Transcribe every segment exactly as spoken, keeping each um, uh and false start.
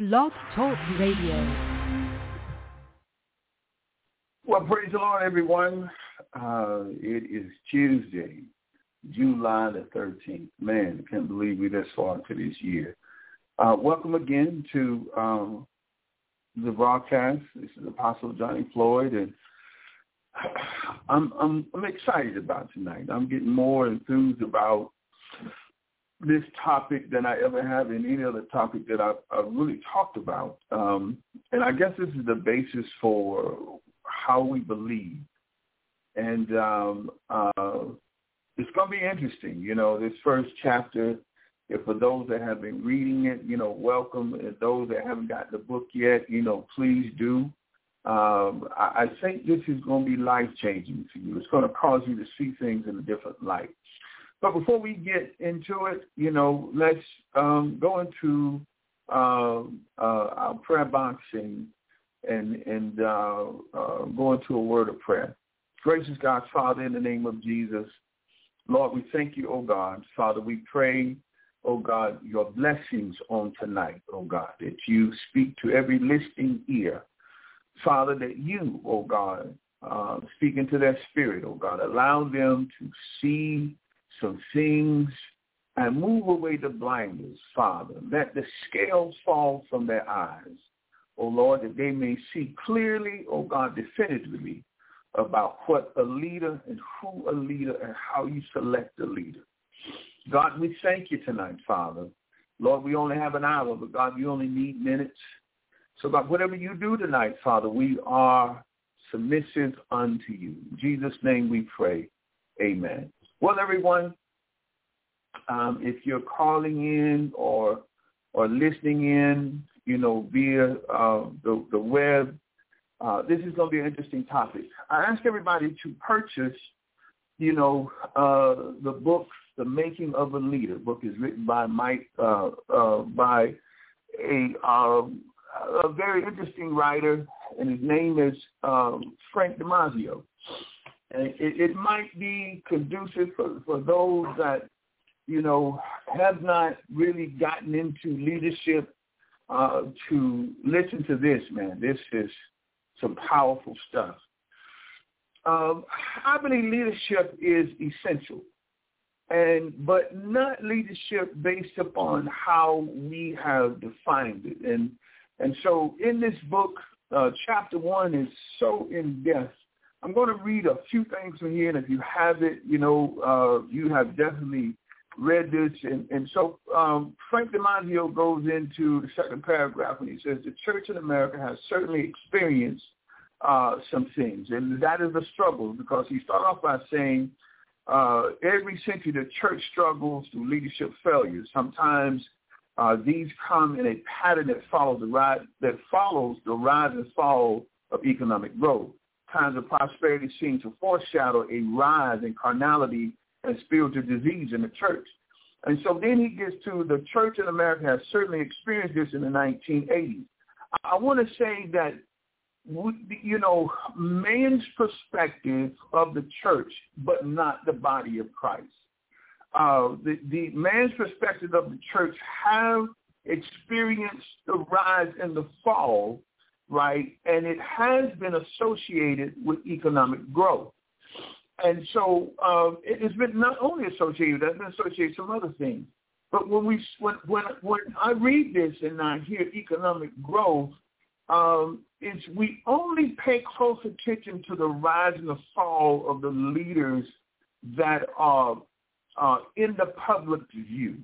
Blog Talk Radio. Well, praise the Lord, everyone. Uh, it is Tuesday, July the thirteenth. Man, I can't believe we're this far into this year. Uh, welcome again to um, the broadcast. This is Apostle Johnny Floyd, and I'm, I'm I'm excited about tonight. I'm getting more enthused about this topic than I ever have in any other topic that I've, I've really talked about. Um, and I guess this is the basis for how we believe. And um, uh, it's going to be interesting. You know, this first chapter, if for those that have been reading it, you know, welcome. And those that haven't got the book yet, you know, please do. Um, I, I think this is going to be life-changing for you. It's going to cause you to see things in a different light. But before we get into it, you know, let's um, go into uh, uh, our prayer box and and, and uh, uh, go into a word of prayer. Gracious God, Father, in the name of Jesus, Lord, we thank you, oh God. Father, we pray, oh God, your blessings on tonight, oh God, that you speak to every listening ear. Father, that you, oh God, uh, speak into their spirit, oh God, allow them to see some things and move away the blinders, Father. Let the scales fall from their eyes, oh Lord, that they may see clearly, oh God, definitively about what a leader and who a leader and how you select a leader. God, we thank you tonight, Father. Lord, we only have an hour, but God, you only need minutes. So God, whatever you do tonight, Father, we are submissive unto you. In Jesus' name we pray. Amen. Well, everyone, um, if you're calling in or or listening in, you know, via uh, the, the web, uh, this is going to be an interesting topic. I ask everybody to purchase, you know, uh, the book, The Making of a Leader. The book is written by Mike, uh, uh, by a, um, a very interesting writer, and his name is um, Frank DiMaggio. And it, it might be conducive for, for those that, you know, have not really gotten into leadership uh, to listen to this, man. This is some powerful stuff. Um, I believe leadership is essential, and but not leadership based upon how we have defined it. And and so in this book, uh, chapter one is so in-depth. I'm going to read a few things from here, and if you have it, you know, uh, you have definitely read this. And, and so um, Frank DiMaggio goes into the second paragraph, and he says, the church in America has certainly experienced uh, some things, and that is a struggle, because he started off by saying uh, every century the church struggles through leadership failures. Sometimes uh, these come in a pattern that follows the rise, that follows the rise and fall of economic growth. Times of prosperity seem to foreshadow a rise in carnality and spiritual disease in the church. And so then he gets to the church in America has certainly experienced this in the nineteen eighties. I want to say that, you know, man's perspective of the church, but not the body of Christ. Uh, the, the man's perspective of the church have experienced the rise and the fall, right? And it has been associated with economic growth. And so uh, it has been not only associated, it's been associated with some other things. But when we when when when I read this and I hear economic growth, um, it's we only pay close attention to the rise and the fall of the leaders that are uh, in the public view,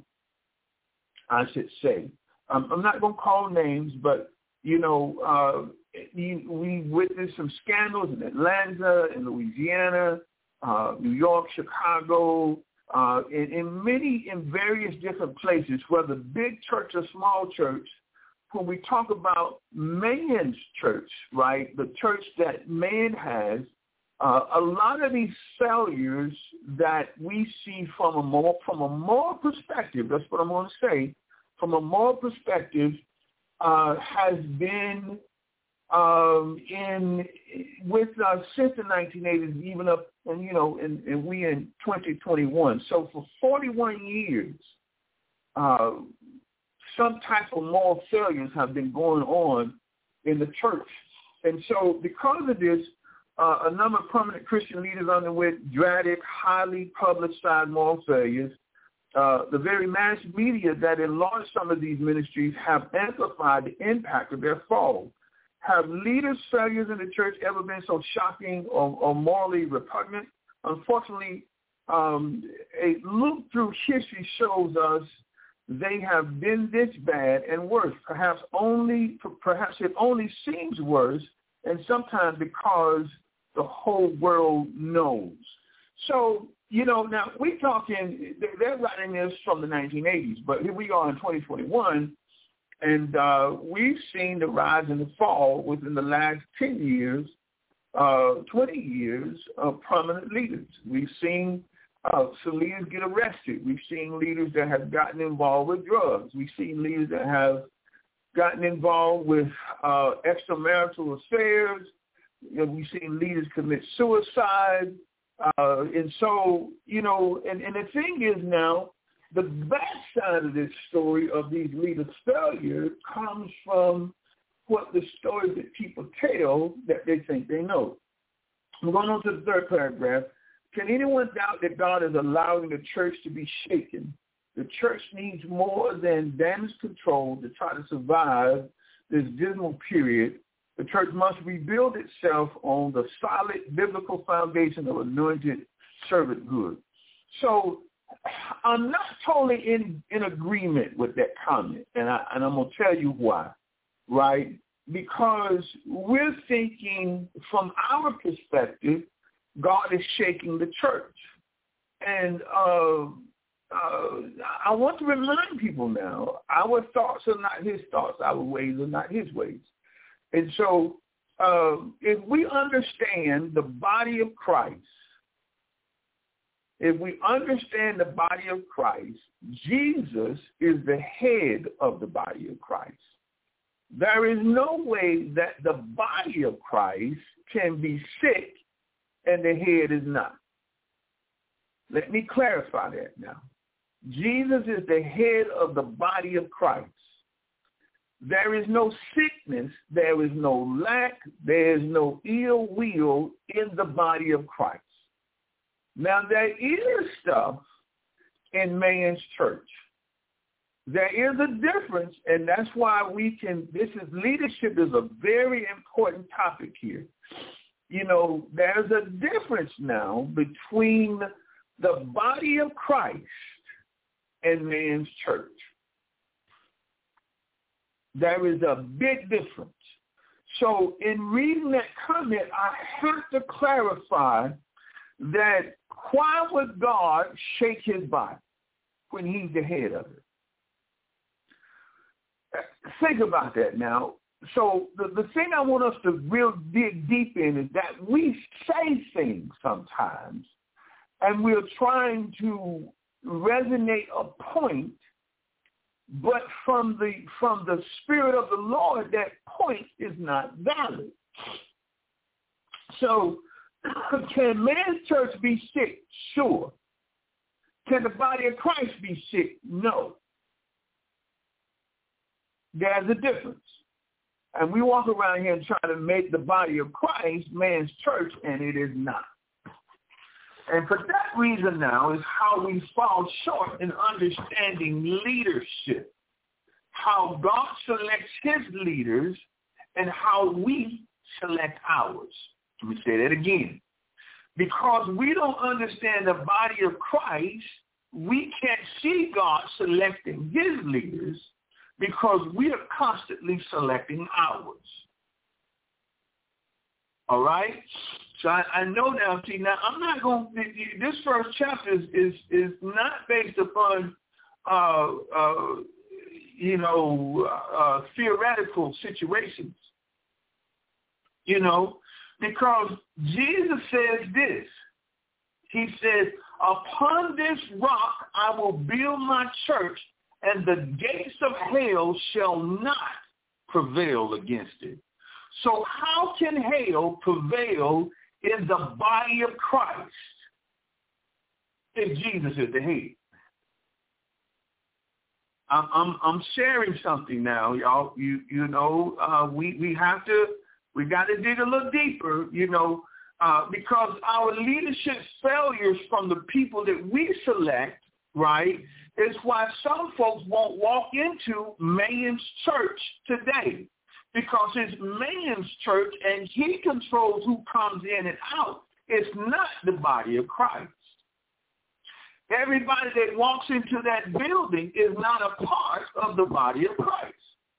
I should say. Um, I'm not going to call names, but you know, uh, we witnessed some scandals in Atlanta, in Louisiana, uh, New York, Chicago, uh, in, in many, in various different places, whether big church or small church. When we talk about man's church, right, the church that man has, uh, a lot of these failures that we see from a moral, from a moral perspective, that's what I'm going to say, from a moral perspective, Uh, has been um, in with uh, since the nineteen eighties, even up, and you know, and, and we in twenty twenty-one. So for forty-one years, uh, some type of moral failures have been going on in the church. And so because of this, uh, a number of prominent Christian leaders underwent dramatic, highly publicized moral failures. Uh, the very mass media that enlarged some of these ministries have amplified the impact of their fall. Have leaders' failures in the church ever been so shocking or, or morally repugnant? Unfortunately, um, a look through history shows us they have been this bad and worse. Perhaps only, perhaps it only seems worse, and sometimes because the whole world knows. So, you know, now we're talking, they're writing this from the nineteen eighties, but here we are in twenty twenty-one, and uh, we've seen the rise and the fall within the last ten years, uh, twenty years of prominent leaders. We've seen uh, some leaders get arrested. We've seen leaders that have gotten involved with drugs. We've seen leaders that have gotten involved with uh, extramarital affairs. You know, we've seen leaders commit suicide. Uh, and so, you know, and, and the thing is now, the bad side of this story of these leaders' failure comes from what the stories that people tell that they think they know. I'm going on to the third paragraph. Can anyone doubt that God is allowing the church to be shaken? The church needs more than damage control to try to survive this dismal period. The church must rebuild itself on the solid biblical foundation of anointed servanthood. So I'm not totally in, in agreement with that comment, and, I, and I'm going to tell you why, right? Because we're thinking from our perspective, God is shaking the church. And uh, uh, I want to remind people now, our thoughts are not his thoughts, our ways are not his ways. And so uh, if we understand the body of Christ, if we understand the body of Christ, Jesus is the head of the body of Christ. There is no way that the body of Christ can be sick and the head is not. Let me clarify that now. Jesus is the head of the body of Christ. There is no sickness, there is no lack, there is no ill will in the body of Christ. Now, there is stuff in man's church. There is a difference, and that's why we can, this is, leadership is a very important topic here. You know, there's a difference now between the body of Christ and man's church. There is a big difference. So in reading that comment, I have to clarify that why would God shake his body when he's the head of it? Think about that now. So the, the thing I want us to real dig deep in is that we say things sometimes, and we're trying to resonate a point, but from the from the Spirit of the Lord, that point is not valid. So can man's church be sick? Sure. Can the body of Christ be sick? No. There's a difference. And we walk around here and try to make the body of Christ man's church, and it is not. And for that reason now is how we fall short in understanding leadership, how God selects his leaders and how we select ours. Let me say that again. Because we don't understand the body of Christ, we can't see God selecting his leaders because we are constantly selecting ours. All right? So I, I know now, see, now I'm not going to, this first chapter is, is, is not based upon, uh, uh, you know, uh, theoretical situations, you know, because Jesus says this. He says, upon this rock I will build my church, and the gates of hell shall not prevail against it. So how can hell prevail in the body of Christ if Jesus is the head? I'm I'm, I'm sharing something now, y'all. You you know, uh, we we have to we got to dig a little deeper, you know, uh, because our leadership failures from the people that we select, right, is why some folks won't walk into Man's church today, because it's Man's church and he controls who comes in and out. It's not the body of Christ. Everybody that walks into that building is not a part of the body of Christ.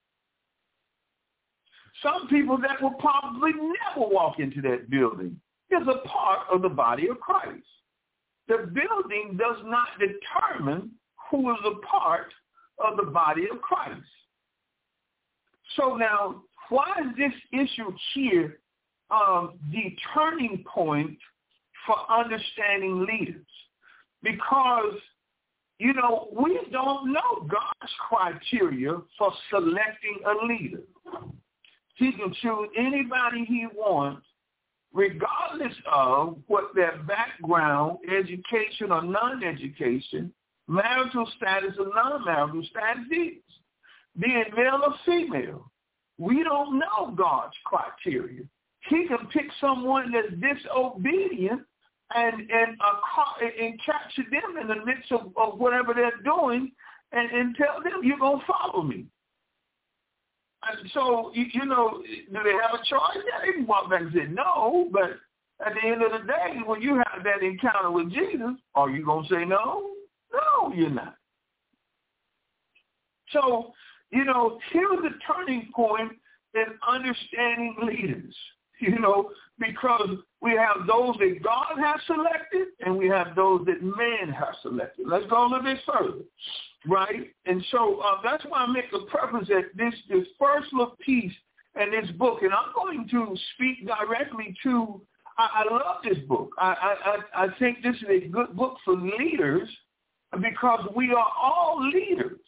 Some people that will probably never walk into that building is a part of the body of Christ. The building does not determine who is a part of the body of Christ. So now, why is this issue here um, the turning point for understanding leaders? Because, you know, we don't know God's criteria for selecting a leader. He can choose anybody he wants, regardless of what their background, education or non-education, marital status or non-marital status is, being male or female. We don't know God's criteria. He can pick someone that's disobedient and and, uh, and capture them in the midst of, of whatever they're doing and, and tell them, you're going to follow me. And so, you, you know, do they have a choice? Yeah, they can walk back and say no, but at the end of the day, when you have that encounter with Jesus, are you going to say no? No, you're not. So, you know, here's the turning point in understanding leaders, you know, because we have those that God has selected and we have those that man has selected. Let's go a little bit further, right? And so uh, that's why I make a preference at this, this first little piece in this book. And I'm going to speak directly to, I, I love this book. I, I, I think this is a good book for leaders because we are all leaders.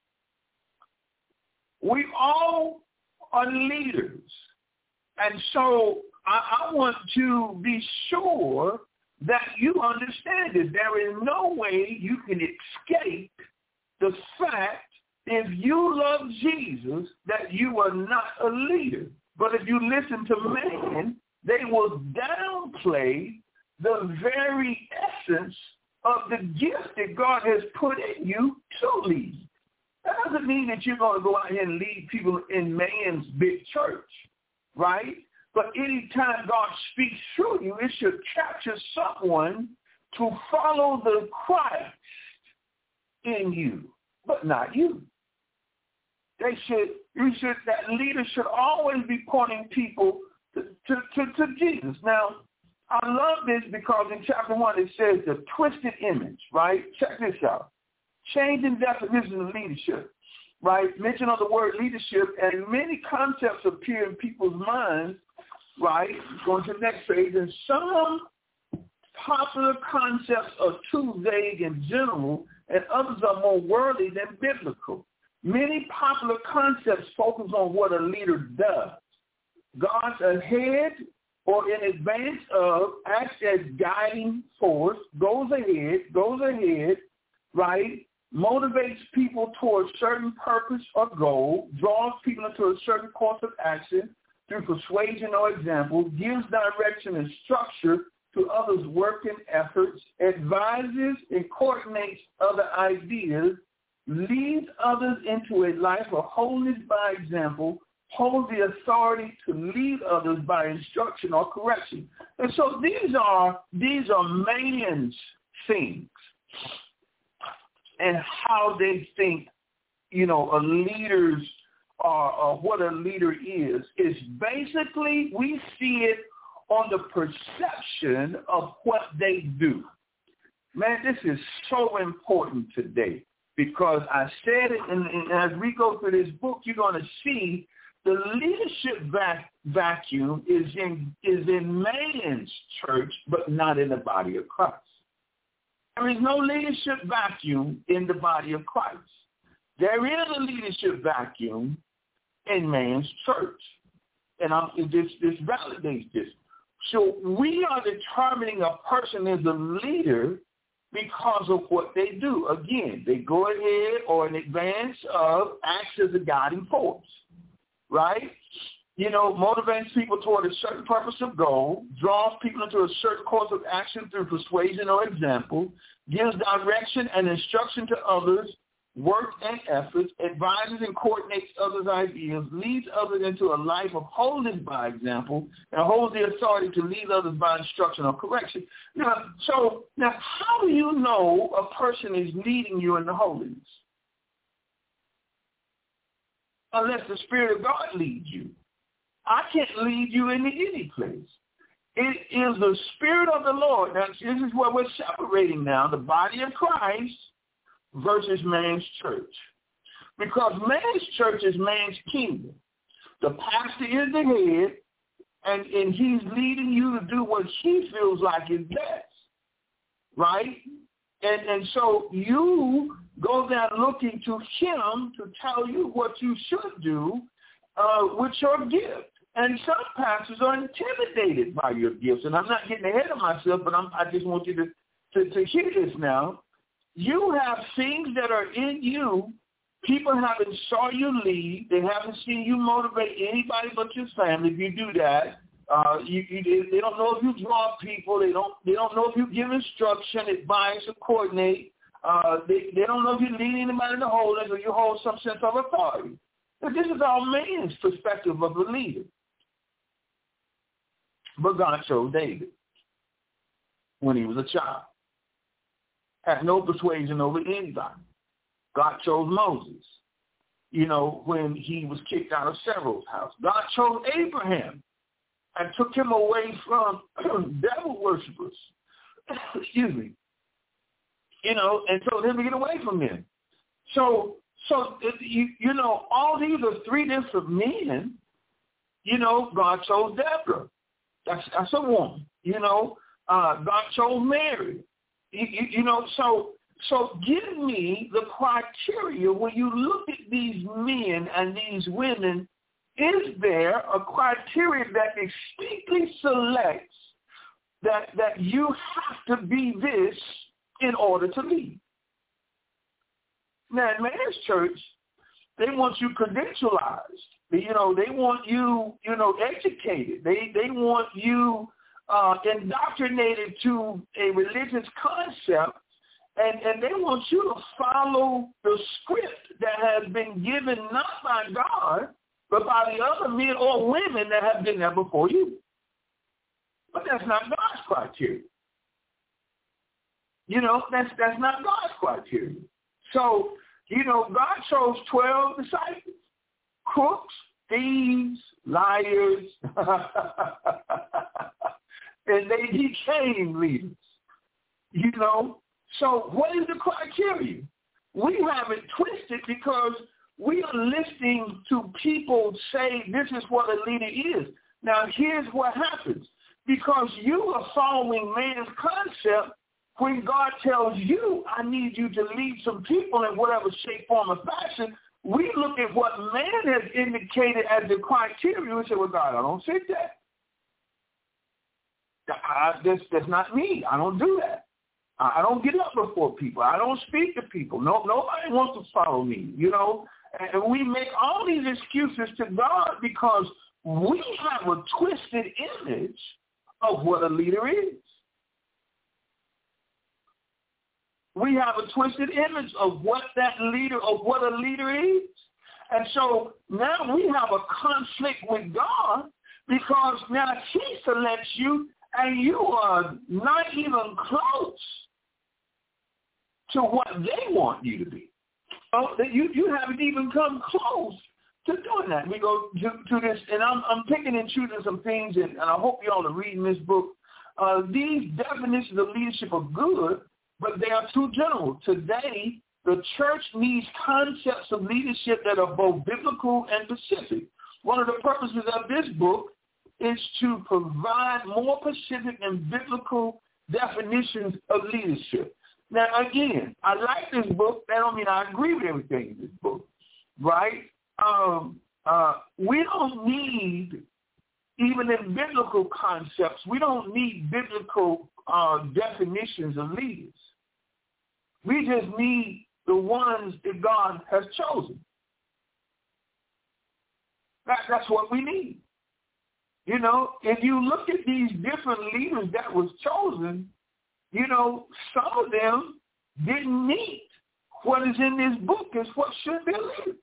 We all are leaders. And so I, I want to be sure that you understand it. There is no way you can escape the fact, if you love Jesus, that you are not a leader. But if you listen to man, they will downplay the very essence of the gift that God has put in you to lead. That doesn't mean that you're going to go out here and lead people in man's big church, right? But anytime God speaks through you, it should capture someone to follow the Christ in you, but not you. They should, you should, that leader should always be pointing people to, to, to, to Jesus. Now, I love this because in chapter one it says the twisted image, right? Check this out. Changing definition of leadership, right? Mention of the word leadership, and many concepts appear in people's minds, right? Going to the next page, and some popular concepts are too vague and general, and others are more worldly than biblical. Many popular concepts focus on what a leader does. God's ahead or in advance of, acts as guiding force, goes ahead, goes ahead, right? Motivates people towards certain purpose or goal, draws people into a certain course of action through persuasion or example, gives direction and structure to others' work and efforts, advises and coordinates other ideas, leads others into a life of holiness by example, holds the authority to lead others by instruction or correction. And so these are these are man's things and how they think, you know, a leader's or, or what a leader is. Is basically we see it on the perception of what they do. Man, this is so important today because I said it, and, and as we go through this book, you're going to see the leadership vac- vacuum is in is in man's church, but not in the body of Christ. There is no leadership vacuum in the body of Christ. There is a leadership vacuum in man's church. And I'm, this, this validates this. So we are determining a person is a leader because of what they do. Again, they go ahead or in advance of acts as a guiding force, right? You know, motivates people toward a certain purpose of goal, draws people into a certain course of action through persuasion or example, gives direction and instruction to others, work and efforts, advises and coordinates others' ideas, leads others into a life of holiness by example, and holds the authority to lead others by instruction or correction. Now, so now, how do you know a person is leading you into holiness? Unless the Spirit of God leads you. I can't lead you into any place. It is the Spirit of the Lord. Now, this is what we're separating now, the body of Christ versus man's church. Because man's church is man's kingdom. The pastor is the head, and, and he's leading you to do what he feels like is best, right? And, and so you go there looking to him to tell you what you should do uh, with your gift. And some pastors are intimidated by your gifts. And I'm not getting ahead of myself, but I'm, I just want you to, to, to hear this now. You have things that are in you. People haven't saw you lead. They haven't seen you motivate anybody but your family. If you do that, uh, you, you, they don't know if you draw people. They don't. They don't know if you give instruction, advice, or coordinate. Uh, they, they don't know if you lead anybody to holiness or you hold some sense of authority. But this is all man's perspective of a leader. But God chose David when he was a child. Had no persuasion over anybody. God chose Moses, you know, when he was kicked out of Pharaoh's house. God chose Abraham and took him away from devil worshippers. Excuse me. You know, and told him to get away from them. So, so you, you know, all these are three different men. You know, God chose Deborah. That's, that's a woman. You know, uh, God chose Mary. You, you, you know, so so give me the criteria when you look at these men and these women. Is there a criteria that distinctly selects that that you have to be this in order to lead? Now, in man's church, they want you credentialized. You know, they want you, you know, educated. They they want you uh, indoctrinated to a religious concept, and, and they want you to follow the script that has been given not by God, but by the other men or women that have been there before you. But that's not God's criteria. You know, that's that's not God's criteria. So, you know, God chose twelve disciples. Crooks, thieves, liars, and they became leaders, you know. So what is the criteria? We have it twisted because we are listening to people say this is what a leader is. Now, here's what happens. Because you are following man's concept, when God tells you, I need you to lead some people in whatever shape, form, or fashion, we look at what man has indicated as the criteria and say, well, God, I don't fit that. I, that's, that's not me. I don't do that. I, I don't get up before people. I don't speak to people. No, nobody wants to follow me, you know. And, and we make all these excuses to God because we have a twisted image of what a leader is. We have a twisted image of what that leader, of what a leader is. And so now we have a conflict with God because now he selects you and you are not even close to what they want you to be. Oh, you, you haven't even come close to doing that. We go to, to this, and I'm, I'm picking and choosing some things, and, and I hope you all are reading this book. Uh, these definitions of leadership are good, but they are too general. Today, the church needs concepts of leadership that are both biblical and specific. One of the purposes of this book is to provide more specific and biblical definitions of leadership. Now, again, I like this book. That don't mean I agree with everything in this book, right? Um, uh, we don't need, even in biblical concepts, we don't need biblical uh, definitions of leaders. We just need the ones that God has chosen. That, that's what we need. You know, if you look at these different leaders that was chosen, you know, some of them didn't meet what is in this book is what should be lived.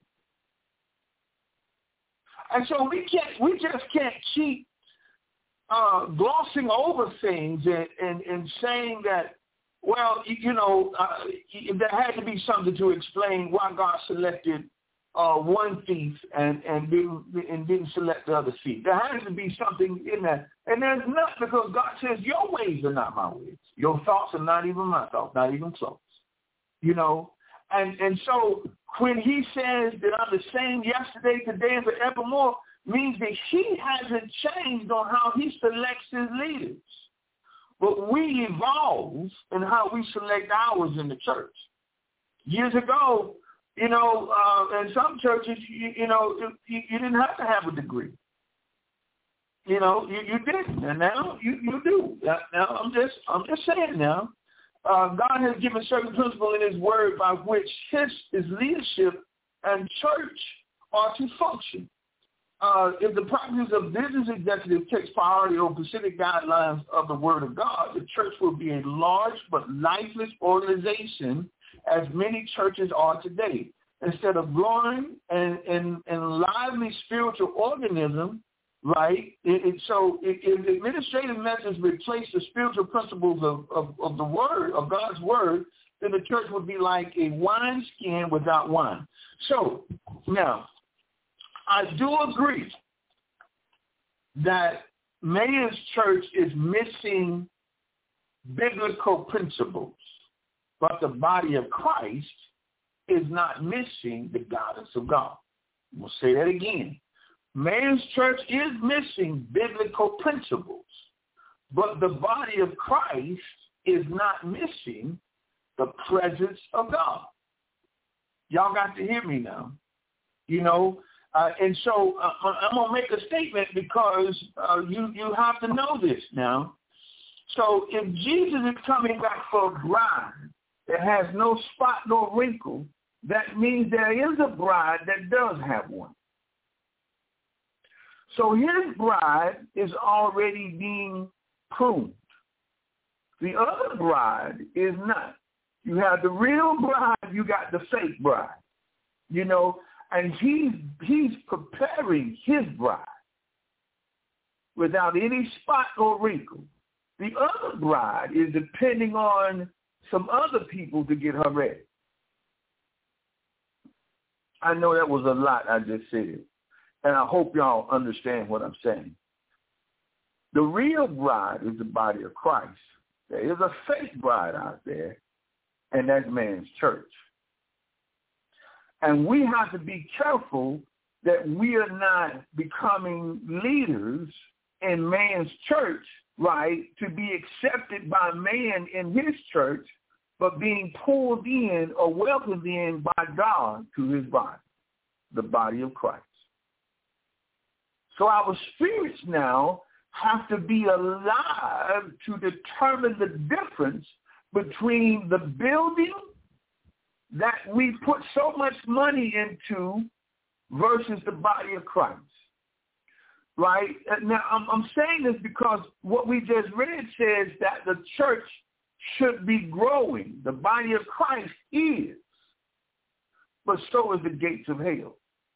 And so we can't, we just can't keep uh, glossing over things and, and, and saying that, well, you know, uh, there had to be something to explain why God selected uh, one thief and and didn't, and didn't select the other thief. There has to be something in that. And there's not, because God says your ways are not my ways. Your thoughts are not even my thoughts, not even close. You know, and, and so when he says that I'm the same yesterday, today, and forevermore, means that he hasn't changed on how he selects his leaders. But we evolve in how we select ours in the church. Years ago, you know, uh, in some churches, you, you know, you, you didn't have to have a degree. You know, you, you didn't, and now you, you do. Now I'm just I'm just saying now, uh, God has given certain principles in His Word by which His His leadership and church are to function. Uh, if the practice of business executive takes priority over specific guidelines of the Word of God, the church will be a large but lifeless organization, as many churches are today. Instead of growing and, and, and lively spiritual organism, right? It, it, so if administrative methods replace the spiritual principles of, of, of the Word, of God's Word, then the church would be like a wineskin without wine. So now, I do agree that Mayor's Church is missing biblical principles, but the body of Christ is not missing the guidance of God. We'll say that again. Mayor's Church is missing biblical principles, but the body of Christ is not missing the presence of God. Y'all got to hear me now. You know, Uh, and so uh, I'm going to make a statement because uh, you, you have to know this now. So if Jesus is coming back for a bride that has no spot nor wrinkle, that means there is a bride that does have one. So his bride is already being pruned. The other bride is not. You have the real bride, you got the fake bride. You know, and he's, he's preparing his bride without any spot or wrinkle. The other bride is depending on some other people to get her ready. I know that was a lot I just said, and I hope y'all understand what I'm saying. The real bride is the body of Christ. There is a fake bride out there, and that's man's church. And we have to be careful that we are not becoming leaders in man's church, right, to be accepted by man in his church, but being pulled in or welcomed in by God to his body, the body of Christ. So our spirits now have to be alive to determine the difference between the building that we put so much money into versus the body of Christ, right? Now, I'm, I'm saying this because what we just read says that the church should be growing. The body of Christ is, but so is the gates of hell.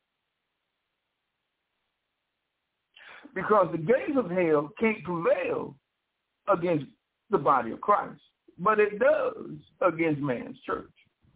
Because the gates of hell can't prevail against the body of Christ, but it does against man's church.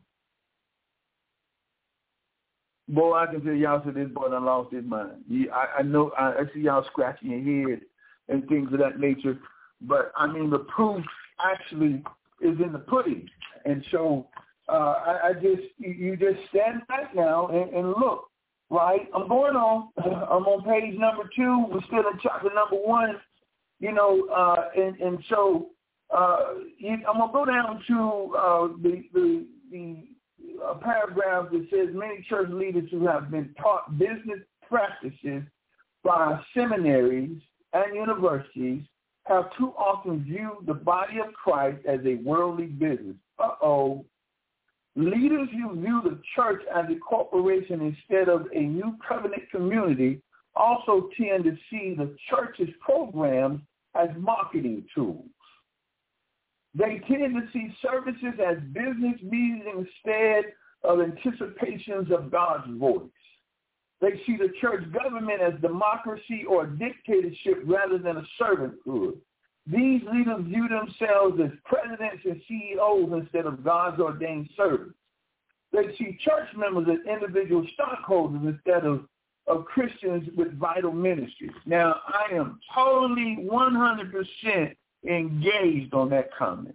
Boy, I can tell y'all said this boy done lost his mind. Yeah, I, I know, I, I see y'all scratching your head and things of that nature, but I mean the proof actually is in the pudding. And so uh, I, I just, you, you just stand back now and, and look, right? I'm going on. I'm on page number two. We're still in chapter number one, you know, uh, and, and so uh, I'm going to go down to uh, the, the, the, a paragraph that says many church leaders who have been taught business practices by seminaries and universities have too often viewed the body of Christ as a worldly business. Uh-oh, Leaders who view the church as a corporation instead of a new covenant community also tend to see the church's programs as marketing tools. They tend to see services as business meetings instead of anticipations of God's voice. They see the church government as democracy or dictatorship rather than a servanthood. These leaders view themselves as presidents and C E Os instead of God's ordained servants. They see church members as individual stockholders instead of, of Christians with vital ministries. Now, I am totally one hundred percent engaged on that comment.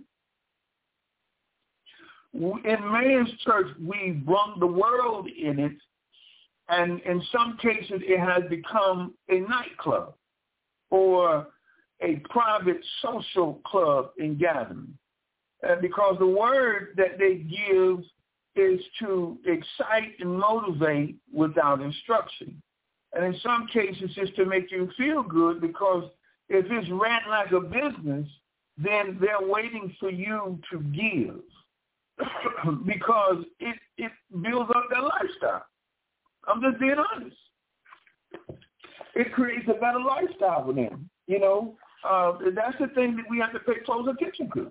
In man's church, we've brung the world in it, and in some cases it has become a nightclub or a private social club in gathering. And because the word that they give is to excite and motivate without instruction. And in some cases it's to make you feel good, because if it's ran like a business, then they're waiting for you to give because it, it builds up their lifestyle. I'm just being honest. It creates a better lifestyle for them. You know, uh, that's the thing that we have to pay close attention to.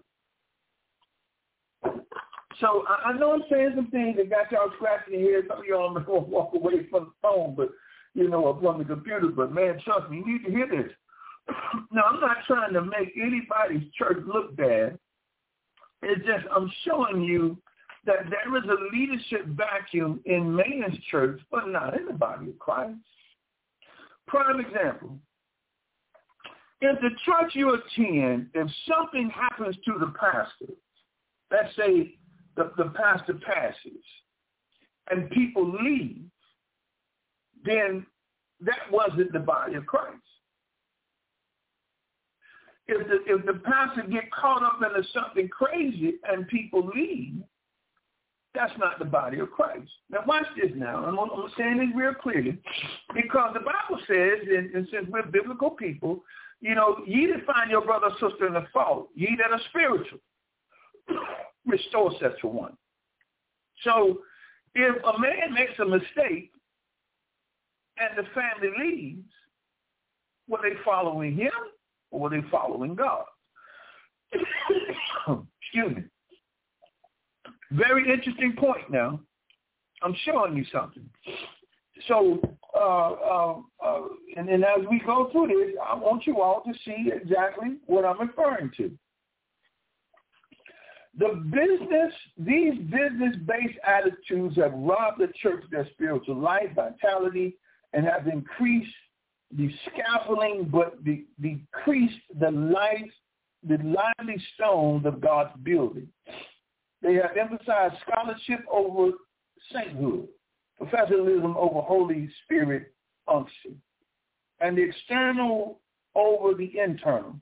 So I, I know I'm saying some things that got y'all scratching your head. Some of y'all may want to walk away from the phone, but you know, or from the computer. But man, trust me, you need to hear this. Now, I'm not trying to make anybody's church look bad. It's just I'm showing you that there is a leadership vacuum in man's church, but not in the body of Christ. Prime example. If the church you attend, if something happens to the pastor, let's say the, the pastor passes and people leave, then that wasn't the body of Christ. If the, if the pastor get caught up into something crazy and people leave, that's not the body of Christ. Now watch this now. I'm, I'm saying this real clearly because the Bible says, and, and since we're biblical people, you know, ye that find your brother or sister in the fault, ye that are spiritual, restore such a one. So if a man makes a mistake and the family leaves, were they following him or were they following God? Excuse me. Very interesting point now. I'm showing you something. So, uh, uh, uh, and, and as we go through this, I want you all to see exactly what I'm referring to. The business, these business-based attitudes have robbed the church of their spiritual life, vitality, and have increased the scaffolding, but de- decreased the life, the lively stones of God's building. They have emphasized scholarship over sainthood, professionalism over Holy Spirit unction, and the external over the internal.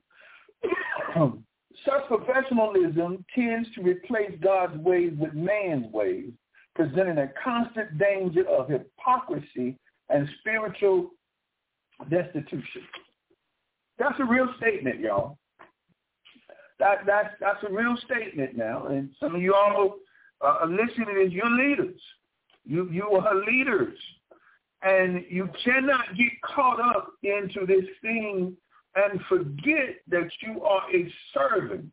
Such professionalism tends to replace God's ways with man's ways, presenting a constant danger of hypocrisy and spiritual destitution. That's a real statement, y'all. That, that's, that's a real statement now. And some of you all uh, are listening as your leaders. You, you are leaders. And you cannot get caught up into this thing and forget that you are a servant.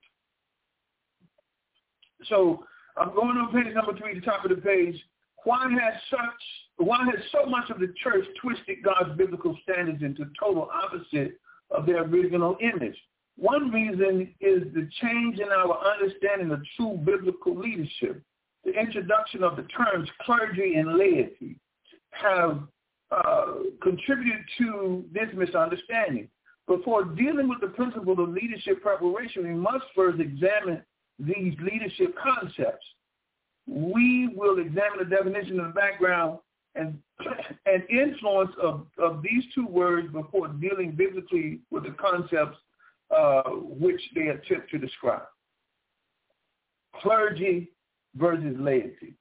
So I'm going on page number three, the top of the page. Why has such, why has so much of the church twisted God's biblical standards into total opposite of their original image? One reason is the change in our understanding of true biblical leadership. The introduction of the terms clergy and laity have uh, contributed to this misunderstanding. Before dealing with the principle of leadership preparation, we must first examine these leadership concepts. We will examine the definition of the background and, and influence of, of these two words before dealing biblically with the concepts uh, which they attempt to describe. Clergy versus laity.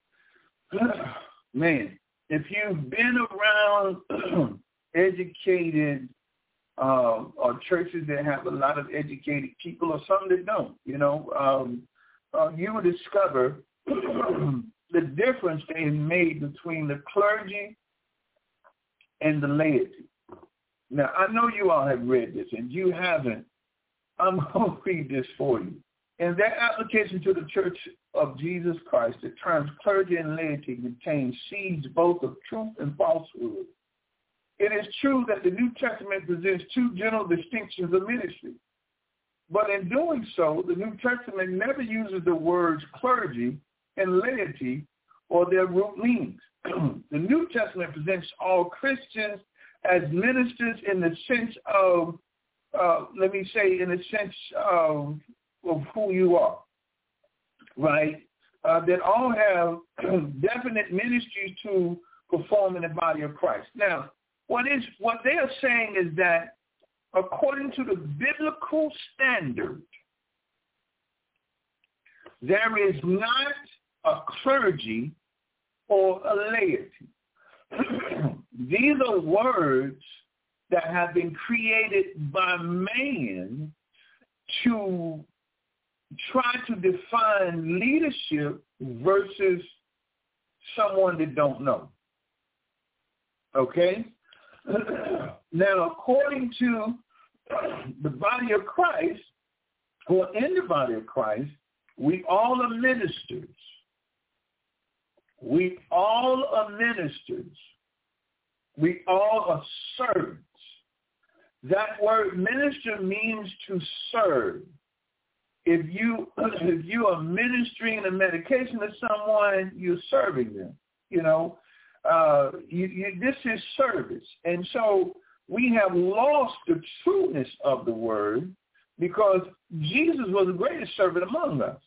Man, if you've been around educated uh, or churches that have a lot of educated people or some that don't, you know, um, uh, you will discover the difference they made between the clergy and the laity. Now, I know you all have read this, and you haven't. I'm going to read this for you. In their application to the Church of Jesus Christ, the terms clergy and laity contain seeds both of truth and falsehood. It is true that the New Testament presents two general distinctions of ministry. But in doing so, the New Testament never uses the words clergy and laity or their root meanings. The New Testament presents all Christians as ministers in the sense of, uh, let me say, in the sense of, of who you are, right? Uh, that all have definite ministries to perform in the body of Christ. Now, what is what they are saying is that according to the biblical standard, there is not a clergy or a laity. These are words that have been created by man to try to define leadership versus someone that don't know. Okay? Now, according to the body of Christ, or in the body of Christ, we all are ministers. We all are ministers. We all are servants. That word minister means to serve. If you if you are ministering a medication to someone, you're serving them. You know, uh, you, you, this is service. And so we have lost the trueness of the word because Jesus was the greatest servant among us.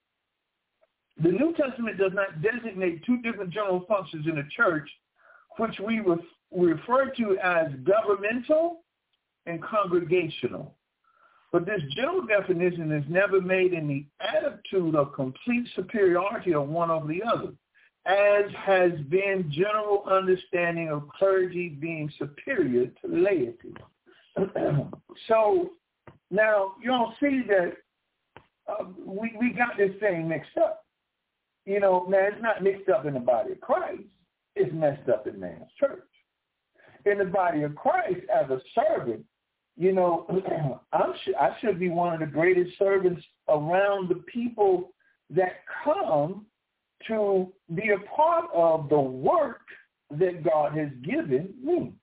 The New Testament does not designate two different general functions in the church, which we ref, refer to as governmental and congregational. But this general definition is never made in the attitude of complete superiority of one over the other, as has been general understanding of clergy being superior to laity. So now you all see that uh, we, we got this thing mixed up. You know, now it's not mixed up in the body of Christ. It's messed up in man's church. In the body of Christ, as a servant, you know, I'm sh- I should be one of the greatest servants around the people that come to be a part of the work that God has given me.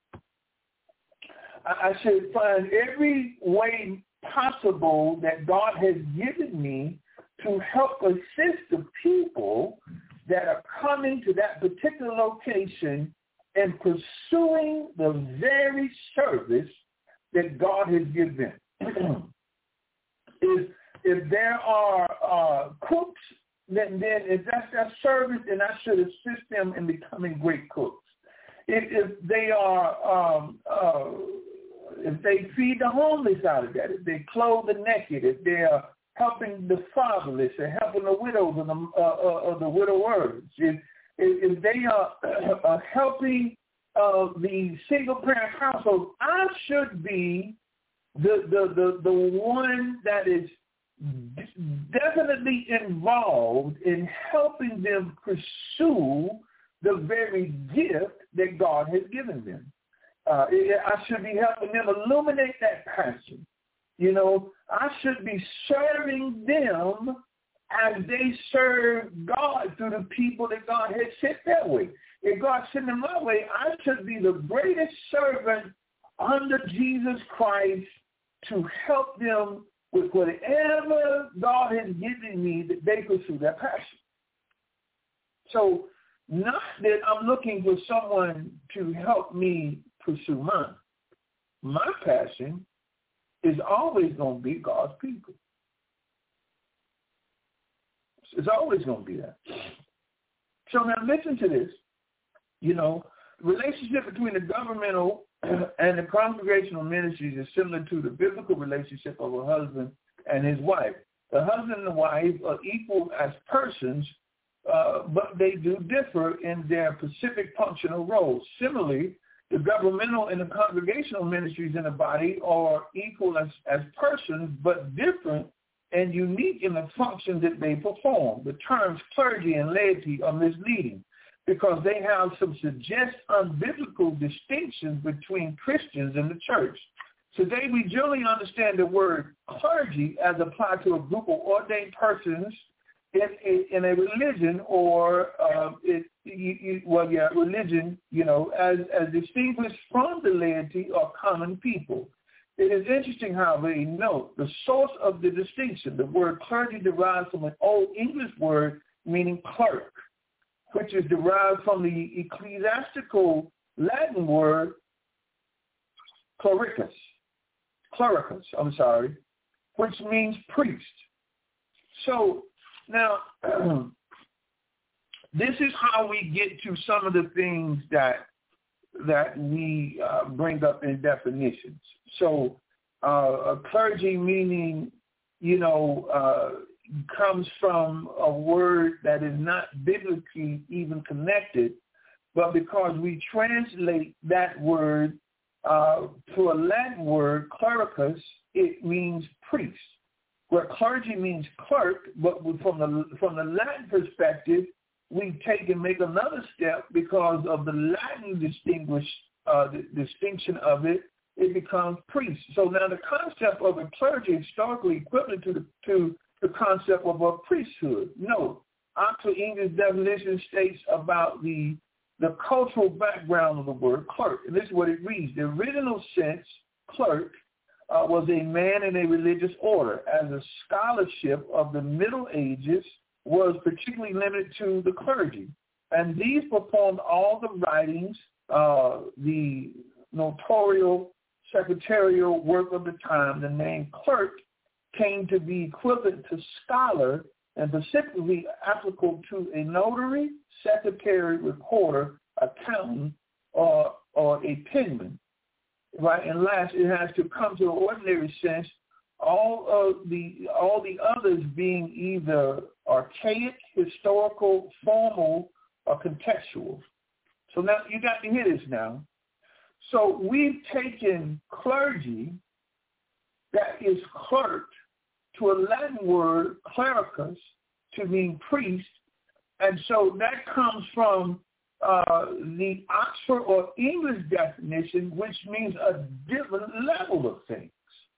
I, I should find every way possible that God has given me to help assist the people that are coming to that particular location and pursuing the very service that God has given them. if, if there are uh, cooks, then, then if that's their service, then I should assist them in becoming great cooks. If, if they are, um, uh, if they feed the homeless out of that, if they clothe the naked, if they are helping the fatherless, or helping the widows and the, uh, uh, the widowers, if, if they are uh, helping uh, the single-parent household, I should be the, the, the, the one that is definitely involved in helping them pursue the very gift that God has given them. Uh, I should be helping them illuminate that passion. You know, I should be serving them as they serve God through the people that God has sent their way. If God sent them my way, I should be the greatest servant under Jesus Christ to help them with whatever God has given me that they pursue their passion. So not that I'm looking for someone to help me pursue mine. My passion is always going to be God's people. It's always going to be that. So now listen to this. You know, the relationship between the governmental and the congregational ministries is similar to the biblical relationship of a husband and his wife. The husband and the wife are equal as persons, uh, but they do differ in their specific functional roles. Similarly, the governmental and the congregational ministries in the body are equal as, as persons, but different and unique in the functions that they perform. The terms clergy and laity are misleading because they have some suggest unbiblical distinctions between Christians and the church. Today, we generally understand the word clergy as applied to a group of ordained persons in a, in a religion or, uh, it, you, you, well, yeah, religion, you know, as, as distinguished from the laity or common people. It is interesting, however, to note the source of the distinction. The word clergy derives from an Old English word meaning clerk, which is derived from the ecclesiastical Latin word clericus, clericus, I'm sorry, which means priest. So now, this is how we get to some of the things that that we uh, bring up in definitions. So uh, a clergy meaning, you know, uh, comes from a word that is not biblically even connected, but because we translate that word uh, to a Latin word, clericus, it means priest. Where clergy means clerk, but from the from the Latin perspective, we take and make another step because of the Latin distinguish uh, the distinction of it. It becomes priest. So now the concept of a clergy is historically equivalent to the to the concept of a priesthood. No, Oxford English definition states about the the cultural background of the word clerk, and this is what it reads: the original sense, clerk, Uh, was a man in a religious order, as a scholarship of the Middle Ages was particularly limited to the clergy. And these performed all the writings, uh, the notarial, secretarial work of the time. The name clerk came to be equivalent to scholar and specifically applicable to a notary, secretary, recorder, accountant, or, or a penman. Right, and last, it has to come to an ordinary sense, all of the all the others being either archaic, historical, formal, or contextual. So now you got to hear this now. So we've taken clergy, that is clerk, to a Latin word, clericus, to mean priest, and so that comes from Uh, the Oxford or English definition, which means a different level of things.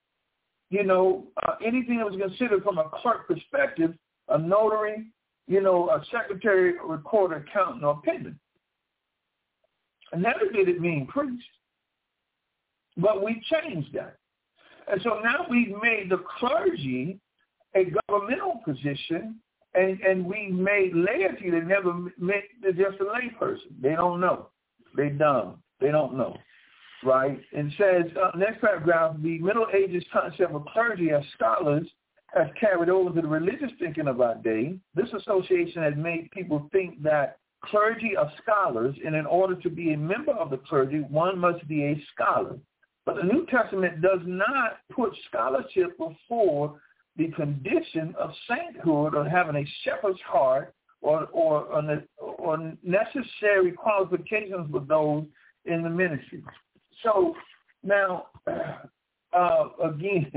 You know, uh, anything that was considered from a clerk perspective, a notary, you know, a secretary, a recorder, accountant, or penman. And never did it mean priest. But we changed that. And so now we've made the clergy a governmental position. And and we made laity that never meant just a lay person. They don't know. They dumb. They don't know, right? And says, uh, next paragraph, the Middle Ages concept of clergy as scholars has carried over to the religious thinking of our day. This association has made people think that clergy are scholars, and in order to be a member of the clergy, one must be a scholar. But the New Testament does not put scholarship before the condition of sainthood or having a shepherd's heart or or, or necessary qualifications for those in the ministry. So now, uh, again,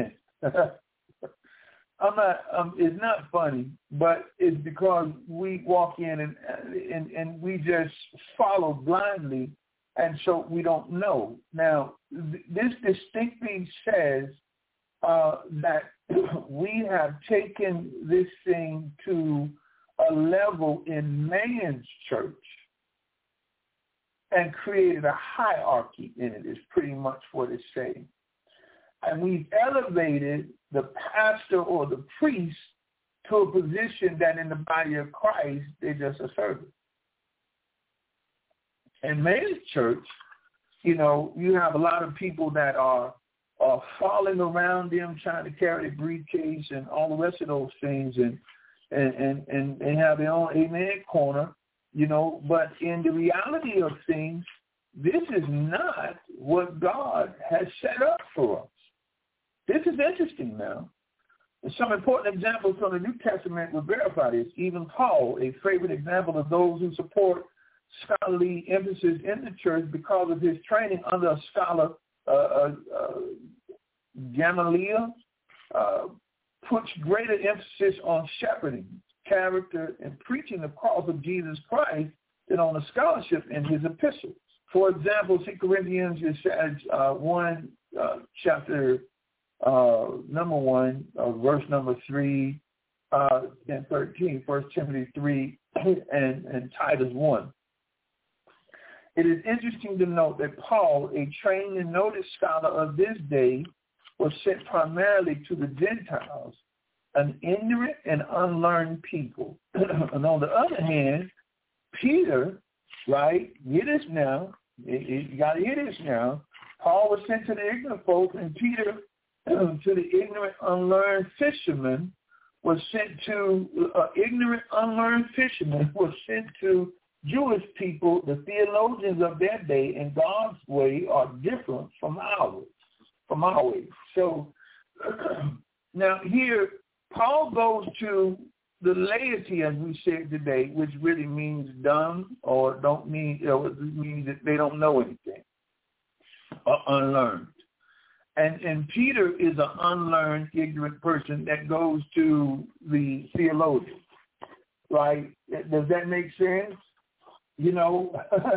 I'm not. Um, it's not funny, but it's because we walk in and and and we just follow blindly, and so we don't know. Now, th- this distinctly says uh, that we have taken this thing to a level in man's church and created a hierarchy in it, is pretty much what it's saying. And we've elevated the pastor or the priest to a position that in the body of Christ, they're just a servant. In man's church, you know, you have a lot of people that are are falling around them, trying to carry a briefcase and all the rest of those things, and and and, and they have their own amen corner, you know. But in the reality of things, this is not what God has set up for us. This is interesting now. And some important examples from the New Testament will verify this. Even Paul, a favorite example of those who support scholarly emphasis in the church because of his training under a scholar, Uh, uh, uh, Gamaliel, uh, puts greater emphasis on shepherding, character, and preaching the cross of Jesus Christ than on the scholarship in his epistles. For example, Second Corinthians it says uh, one, uh, chapter uh, number one, uh, verse number three uh, and thirteen, First Timothy three and, and Titus one. It is interesting to note that Paul, a trained and noted scholar of this day, was sent primarily to the Gentiles, an ignorant and unlearned people. And on the other hand, Peter, right, get this now, you got to hear this now, Paul was sent to the ignorant folk, and Peter to the ignorant, unlearned fishermen was sent to, uh, ignorant, unlearned fishermen was sent to Jewish people. The theologians of their day and God's way are different from ours, from our way. So now here, Paul goes to the laity, as we said today, which really means dumb or don't mean, you know, it means that they don't know anything, or unlearned. And and Peter is an unlearned, ignorant person that goes to the theologian, right? Does that make sense? You know,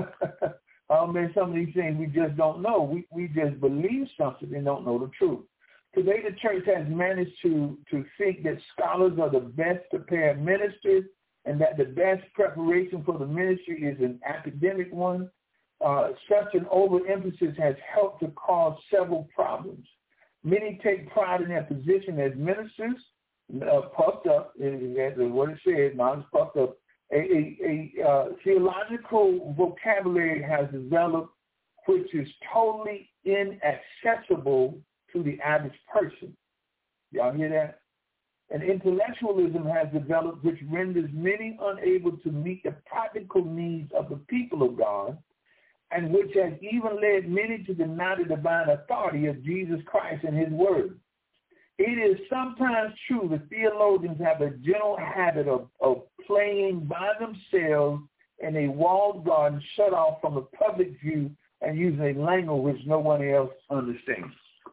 I mean, some of these things we just don't know. We we just believe something and don't know the truth. Today the church has managed to, to think that scholars are the best prepared ministers and that the best preparation for the ministry is an academic one. Uh, such an overemphasis has helped to cause several problems. Many take pride in their position as ministers, uh, puffed up, as what it says, not as puffed up. A, a, a uh, theological vocabulary has developed which is totally inaccessible to the average person. Y'all hear that? And intellectualism has developed which renders many unable to meet the practical needs of the people of God, and which has even led many to deny the divine authority of Jesus Christ and his word. It is sometimes true that theologians have a general habit of, of playing by themselves in a walled garden shut off from the public view and using a language which no one else understands.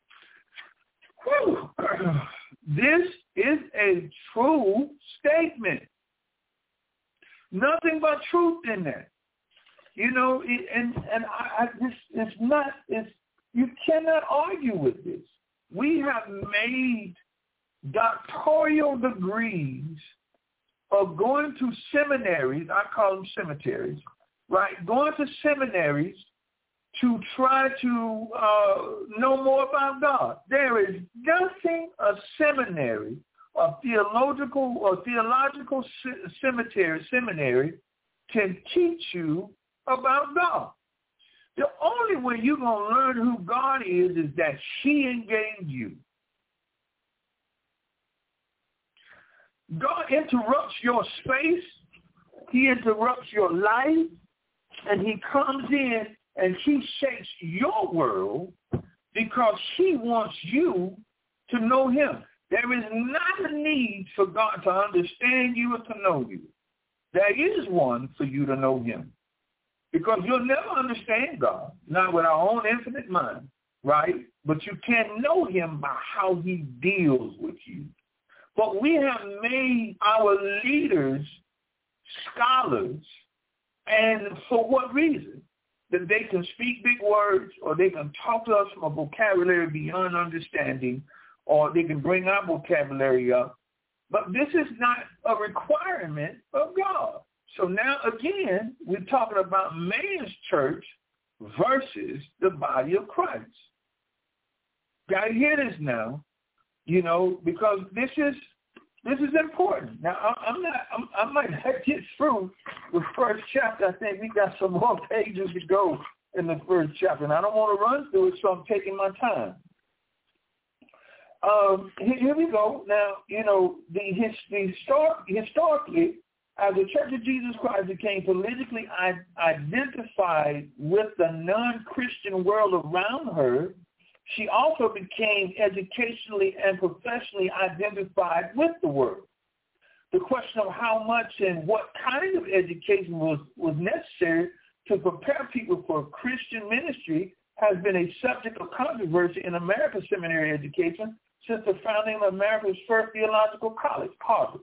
Whew. This is a true statement. Nothing but truth in that. You know, and and I, I this it's not it's you cannot argue with this. We have made doctoral degrees of going to seminaries, I call them cemeteries, right? Going to seminaries to try to uh, know more about God. There is nothing a seminary, a theological or theological cemetery, seminary can teach you about God. The only way you're going to learn who God is is that he engaged you. God interrupts your space. He interrupts your life. And he comes in and he shapes your world because he wants you to know him. There is not a need for God to understand you or to know you. There is one for you to know him. Because you'll never understand God, not with our own infinite mind, right? But you can know him by how he deals with you. But we have made our leaders scholars, and for what reason? That they can speak big words, or they can talk to us from a vocabulary beyond understanding, or they can bring our vocabulary up. But this is not a requirement of God. So now, again, we're talking about man's church versus the body of Christ. Got to hear this now, you know, because this is this is important. Now, I, I'm not, I'm, I might not get through the first chapter. I think we got some more pages to go in the first chapter, and I don't want to run through it, so I'm taking my time. Um, here, here we go. Now, you know, the, his, the historic, historically, as the Church of Jesus Christ became politically identified with the non-Christian world around her, she also became educationally and professionally identified with the world. The question of how much and what kind of education was, was necessary to prepare people for Christian ministry has been a subject of controversy in America's seminary education since the founding of America's first theological college, Harvard.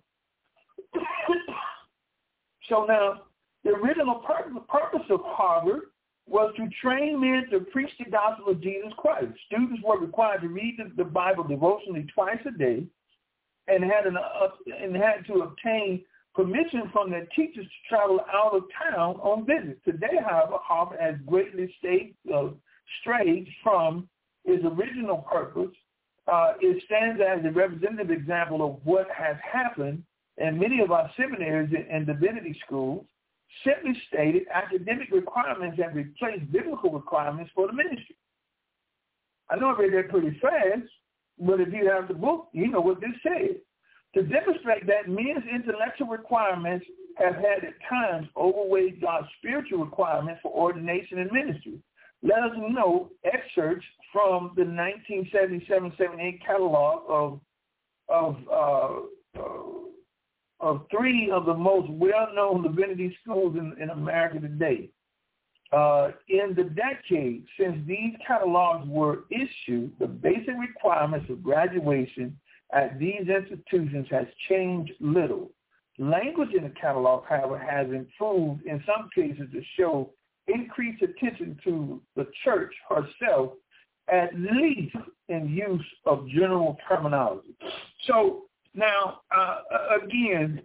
So now, the original purpose of Harvard was to train men to preach the gospel of Jesus Christ. Students were required to read the Bible devotionally twice a day, and had an, uh, and had to obtain permission from their teachers to travel out of town on visits. Today, however, Harvard has greatly stayed, uh, strayed from its original purpose. Uh, it stands as a representative example of what has happened in many of our seminaries and divinity schools. Simply stated, academic requirements have replaced biblical requirements for the ministry. I know I read that pretty fast, but if you have the book, you know what this says. To demonstrate that men's intellectual requirements have had at times overweighed God's spiritual requirements for ordination and ministry, let us know excerpts from the nineteen seventy-seven seventy-eight catalog of of uh, uh, of three of the most well-known divinity schools in, in America today. Uh, in the decade since these catalogs were issued, the basic requirements of graduation at these institutions has changed little. Language in the catalog, however, has improved in some cases to show increased attention to the church herself, at least in use of general terminology. So now, uh, again,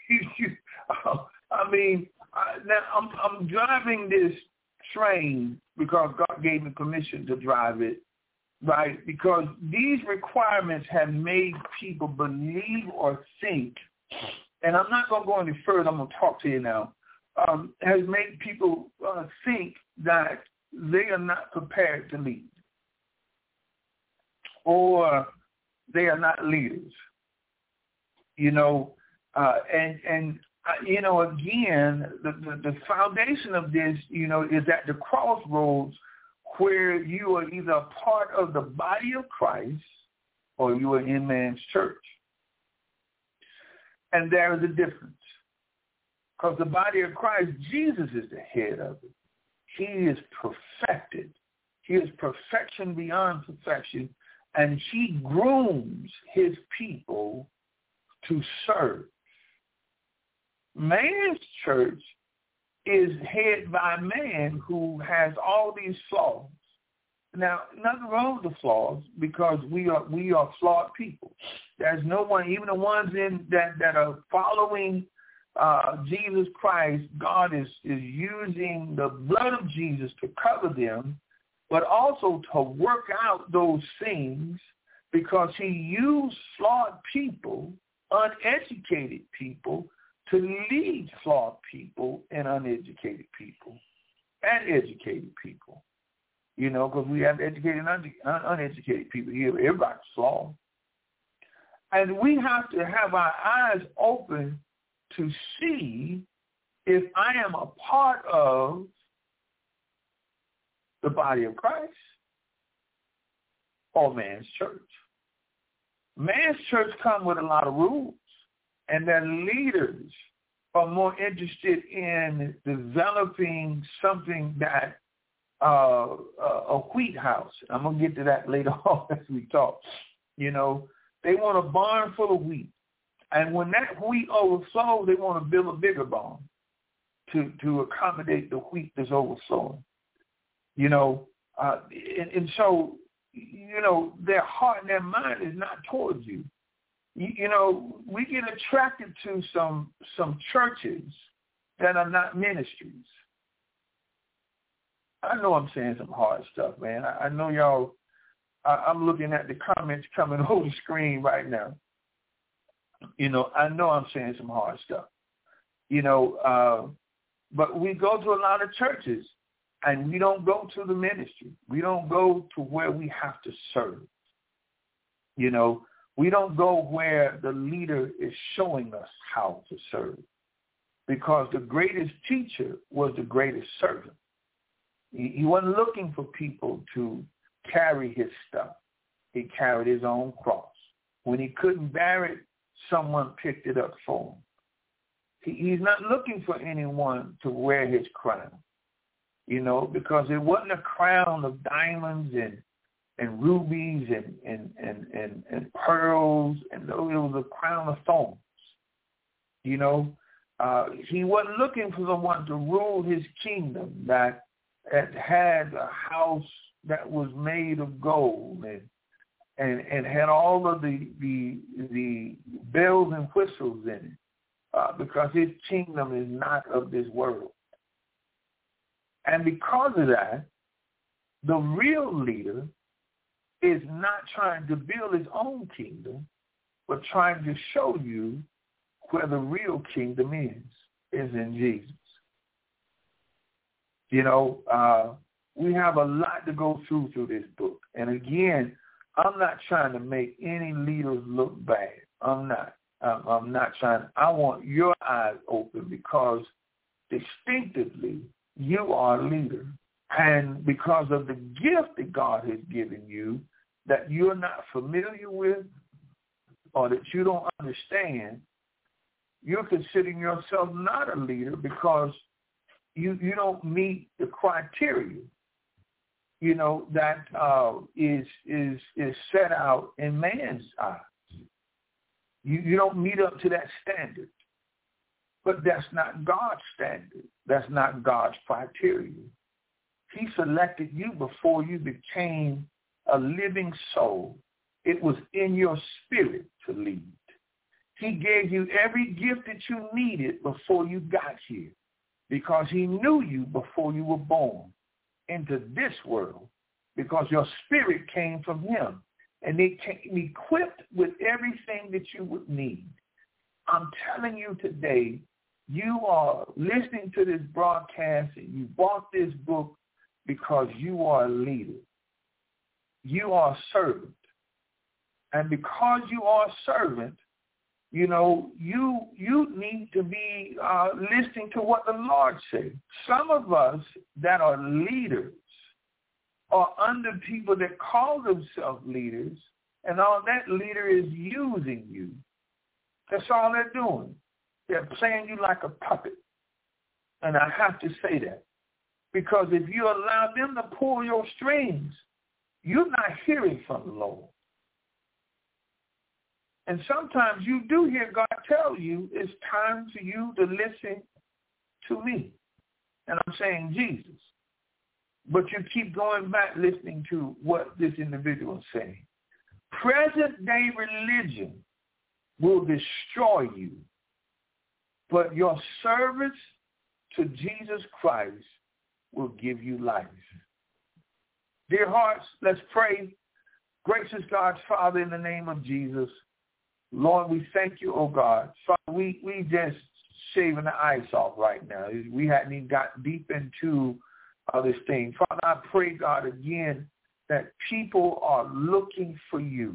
I mean, I, now I'm, I'm driving this train because God gave me permission to drive it, right? Because these requirements have made people believe or think, and I'm not going to go any further, I'm going to talk to you now, um, has made people uh, think that they are not prepared to lead or they are not leaders. You know, uh, and, and uh, you know, again, the, the, the foundation of this, you know, is at the crossroads where you are either a part of the body of Christ or you are in man's church. And there is a difference. Because the body of Christ, Jesus is the head of it. He is perfected. He is perfection beyond perfection. And he grooms his people to serve. Man's church is headed by a man who has all these flaws. Now, nothing wrong with the flaws because we are we are flawed people. There's no one, even the ones in that, that are following uh, Jesus Christ, God is, is using the blood of Jesus to cover them, but also to work out those things because he used flawed people, uneducated people, to lead flawed people and uneducated people and educated people. You know, because we have educated and un- uneducated people here. Everybody's flawed. And we have to have our eyes open to see if I am a part of the body of Christ or man's church. Man's church comes with a lot of rules, and their leaders are more interested in developing something that uh, a wheat house. I'm going to get to that later on as we talk. You know, they want a barn full of wheat. And when that wheat overflows, they want to build a bigger barn to, to accommodate the wheat that's overflowing. You know, uh, and, and so, you know, their heart and their mind is not towards you. You, you know, we get attracted to some some churches that are not ministries. I know I'm saying some hard stuff, man. I, I know y'all, I, I'm looking at the comments coming over the screen right now. You know, I know I'm saying some hard stuff. You know, uh, but we go to a lot of churches, and we don't go to the ministry. We don't go to where we have to serve. You know, we don't go where the leader is showing us how to serve, because the greatest teacher was the greatest servant. He wasn't looking for people to carry his stuff. He carried his own cross. When he couldn't bear it, someone picked it up for him. He, he's not looking for anyone to wear his crown, you know, because it wasn't a crown of diamonds and and rubies and, and, and, and, and pearls, and it was a crown of thorns. You know, uh, he wasn't looking for someone to rule his kingdom that, that had a house that was made of gold and and, and had all of the, the, the bells and whistles in it, uh, because his kingdom is not of this world. And because of that, the real leader is not trying to build his own kingdom, but trying to show you where the real kingdom is, is in Jesus. You know, uh, we have a lot to go through through this book. And again, I'm not trying to make any leaders look bad. I'm not. I'm, I'm not trying. I want your eyes open because distinctively you are a leader. And because of the gift that God has given you that you're not familiar with or that you don't understand, you're considering yourself not a leader because you, you don't meet the criteria, you know, that uh, is is is set out in man's eyes. You, you don't meet up to that standard. But that's not God's standard. That's not God's criteria. He selected you before you became a living soul. It was in your spirit to lead. He gave you every gift that you needed before you got here because he knew you before you were born into this world because your spirit came from him and they came equipped with everything that you would need. I'm telling you today, you are listening to this broadcast and you bought this book because you are a leader. You are a servant. And because you are a servant, you know, you you need to be uh, listening to what the Lord says. Some of us that are leaders are under people that call themselves leaders, and all that leader is using you. That's all they're doing. They're playing you like a puppet. And I have to say that. Because if you allow them to pull your strings, you're not hearing from the Lord. And sometimes you do hear God tell you it's time for you to listen to me. And I'm saying Jesus. But you keep going back listening to what this individual is saying. Present day religion will destroy you. But your service to Jesus Christ will give you life. Dear hearts, let's pray. Gracious God, Father, in the name of Jesus, Lord, we thank you, oh God. Father, we, we just shaving the ice off right now. We hadn't even got deep into uh, this thing. Father, I pray, God, again, that people are looking for you,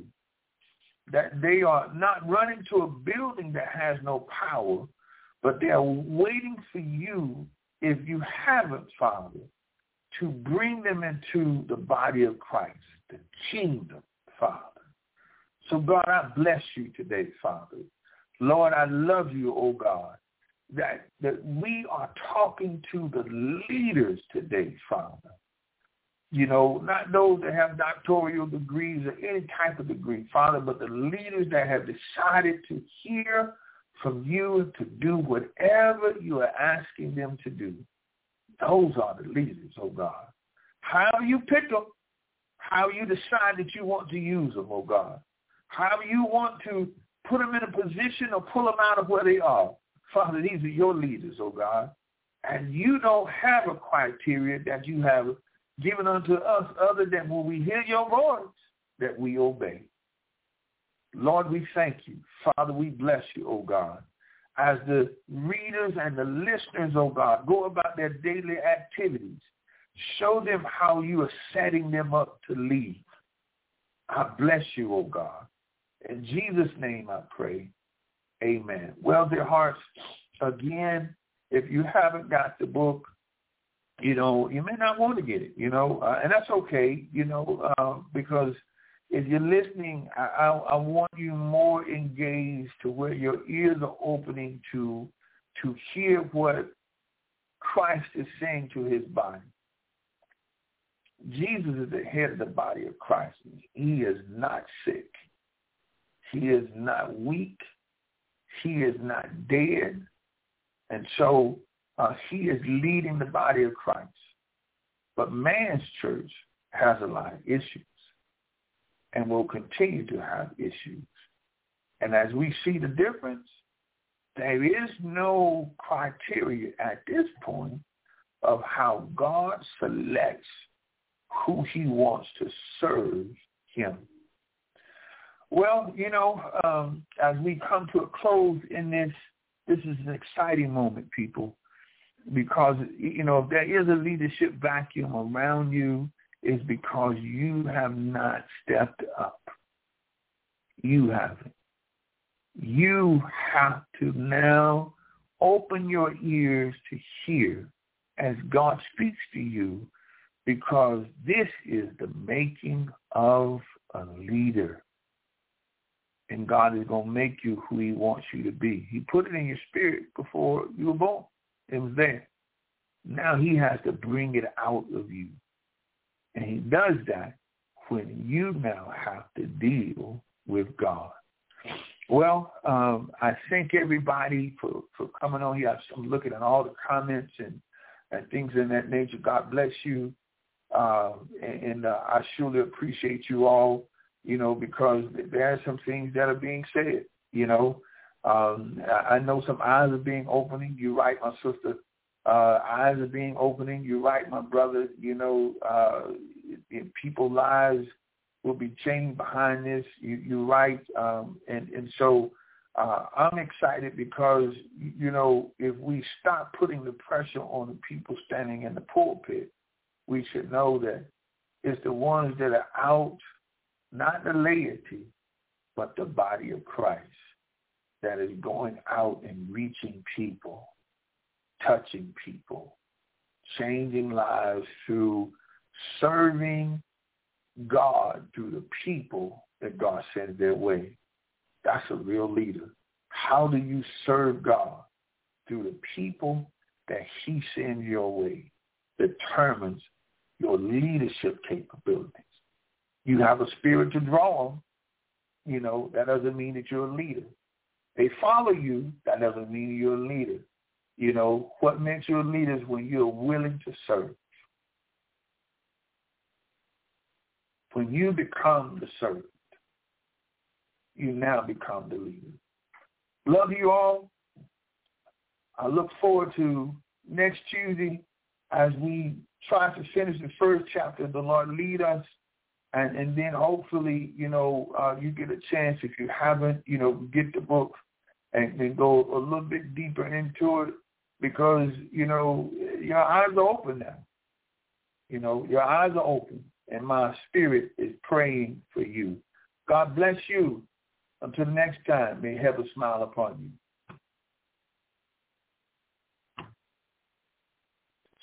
that they are not running to a building that has no power, but they are waiting for you, if you haven't, Father, to bring them into the body of Christ, the kingdom, Father. So, God, I bless you today, Father. Lord, I love you, oh God, that, that we are talking to the leaders today, Father. You know, not those that have doctoral degrees or any type of degree, Father, but the leaders that have decided to hear from you and to do whatever you are asking them to do. Those are the leaders, oh God. However you pick them, how you decide that you want to use them, oh God. However you want to put them in a position or pull them out of where they are. Father, these are your leaders, oh God. And you don't have a criteria that you have given unto us other than when we hear your voice, that we obey. Lord, we thank you. Father, we bless you, oh God. As the readers and the listeners, oh God, go about their daily activities, show them how you are setting them up to lead. I bless you, oh God. In Jesus' name I pray. Amen. Well, dear hearts, again, if you haven't got the book, you know, you may not want to get it, you know, uh, and that's okay, you know, uh, because if you're listening, I, I, I want you more engaged to where your ears are opening to to hear what Christ is saying to his body. Jesus is the head of the body of Christ. He is not sick. He is not weak. He is not dead. And so uh, he is leading the body of Christ. But man's church has a lot of issues and will continue to have issues. And as we see the difference, there is no criteria at this point of how God selects who he wants to serve him. Well, you know, um, as we come to a close in this, this is an exciting moment, people, because, you know, if there is a leadership vacuum around you, it's because you have not stepped up. You haven't. You have to now open your ears to hear as God speaks to you, because this is the making of a leader. And God is going to make you who he wants you to be. He put it in your spirit before you were born. It was there. Now he has to bring it out of you. And he does that when you now have to deal with God. Well, um, I thank everybody for, for coming on here. I'm looking at all the comments and, and things in that nature. God bless you. Uh, and and uh, I surely appreciate you all, you know, because there are some things that are being said, you know. Um, I, I know some eyes are being opening. You're right, my sister. Uh, eyes are being opening. You're right, my brother. You know, uh, people's lives will be changed behind this. You, you're right. Um, and, and so uh, I'm excited because, you know, if we stop putting the pressure on the people standing in the pulpit, we should know that it's the ones that are out, not the laity, but the body of Christ that is going out and reaching people, touching people, changing lives through serving God through the people that God sent their way. That's a real leader. How do you serve God? Through the people that he sends your way determines your leadership capabilities. You have a spirit to draw them. You know, that doesn't mean that you're a leader. They follow you. That doesn't mean you're a leader. You know, what makes you a leader is when you're willing to serve. When you become the servant, you now become the leader. Love you all. I look forward to next Tuesday as we try to finish the first chapter. The Lord lead us. And, and then hopefully, you know, uh, you get a chance, if you haven't, you know, get the book and, and go a little bit deeper into it, because, you know, your eyes are open now. You know, your eyes are open, and my spirit is praying for you. God bless you. Until next time, may heaven smile upon you.